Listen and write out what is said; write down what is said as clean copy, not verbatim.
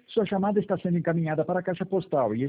Sua chamada está sendo encaminhada para a caixa postal e